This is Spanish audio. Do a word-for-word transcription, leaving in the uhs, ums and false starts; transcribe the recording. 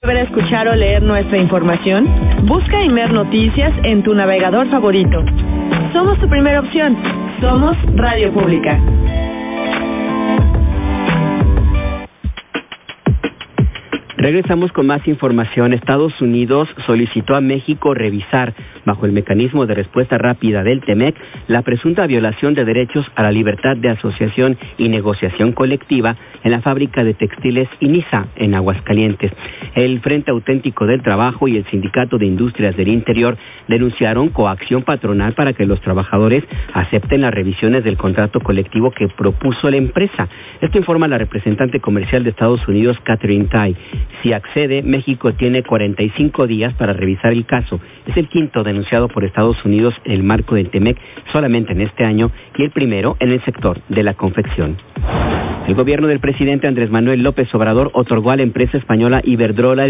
¿Volver a escuchar o leer nuestra información? Busca Imer Noticias en tu navegador favorito. Somos tu primera opción. Somos Radio Pública. Regresamos con más información. Estados Unidos solicitó a México revisar, bajo el mecanismo de respuesta rápida del TEMEC, la presunta violación de derechos a la libertad de asociación y negociación colectiva en la fábrica de textiles INISA, en Aguascalientes. El Frente Auténtico del Trabajo y el Sindicato de Industrias del Interior denunciaron coacción patronal para que los trabajadores acepten las revisiones del contrato colectivo que propuso la empresa. Esto informa la representante comercial de Estados Unidos, Katherine Tai. Si accede, México tiene cuarenta y cinco días para revisar el caso. Es el quinto denunciado por Estados Unidos en el marco del TEMEC solamente en este año y el primero en el sector de la confección. El gobierno del presidente Andrés Manuel López Obrador otorgó a la empresa española Iberdrola